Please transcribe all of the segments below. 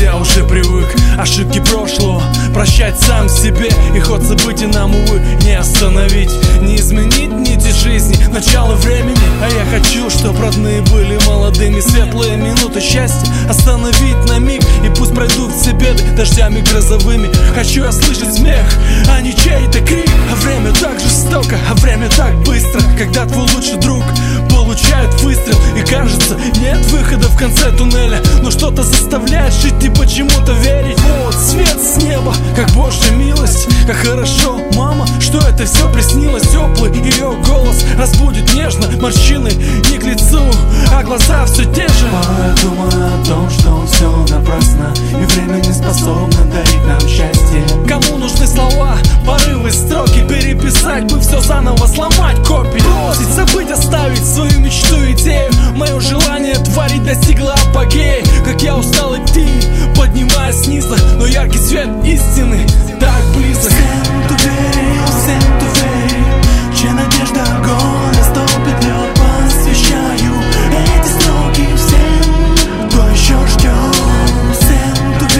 я уже привык ошибки прошлого прощать сам себе, и ход событий нам, увы, не остановить, не изменить нити жизни, начало времени. А я хочу, чтоб родные были молодыми, светлые минуты счастья остановить на миг, и пусть пройдут все беды дождями грозовыми. Хочу я слышать смех, а не чей-то крик. А время так жестоко, а время так быстро, когда твой лучший друг получает выстрел, и кажется, нет выхода в конце туннеля, но что-то заставляет жить и почему-то верить. Вот свет с неба, как Божья милость. Как хорошо, мама, что это все приснилось. Теплый ее голос разбудит нежно, морщины не к лицу, а глаза все те же. Порой думаю о том, что все напрасно, и время не способно дарить нам счастье. Кому нужны слова, порывы, строки, переписать бы все заново, сломать копии, бросить, забыть, оставить свою мечту, идею. Мое желание творить достигло апогея. Как я устал идти, поднимаясь снизу, но яркий свет истины так близок. Всем, кто верит, чья надежда огонь растопит лед, посвящаю эти строки всем, кто еще ждет. Всем, кто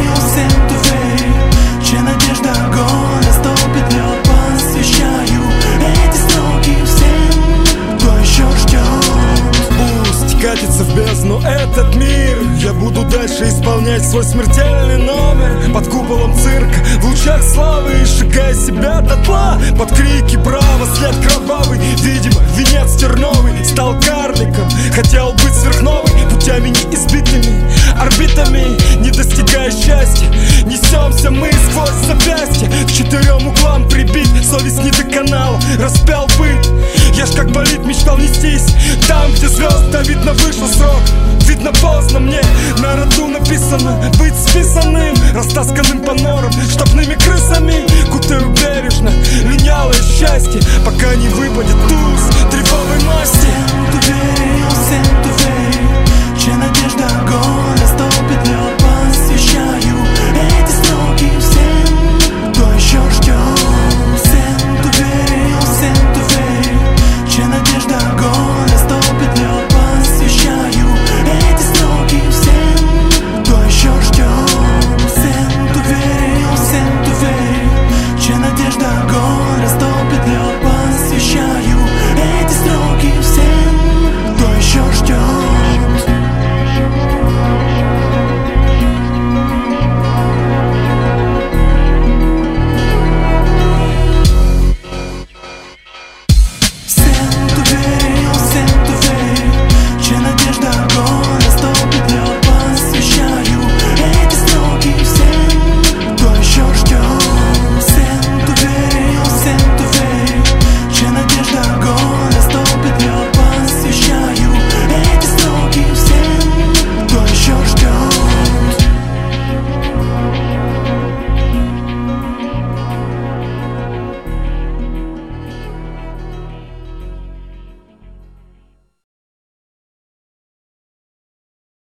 верит, чья надежда огонь растопит лед, посвящаю эти строки всем, кто еще ждет. Пусть катится в бездну этот мир, я буду дальше исполнять свой смертельный номер под куполом цирка, в лучах славы, и сжигая себя дотла под крики браво, след кровавый. Видимо, венец терновый стал карликом, хотел быть сверхновой, путями неизбитыми, орбитами, не достигая счастья. Несемся мы сквозь запястья, к четырем углам прибит, совесть не доконала, распял быть. Я ж как болит мечтал нестись там, где звезд, а видно вышел срок. Видно поздно мне, на роду написано быть списанным, растасканным по норам, штабными крысами. Кутаю бережно